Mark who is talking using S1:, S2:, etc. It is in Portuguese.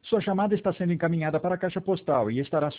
S1: Sua chamada está sendo encaminhada para a caixa postal e estará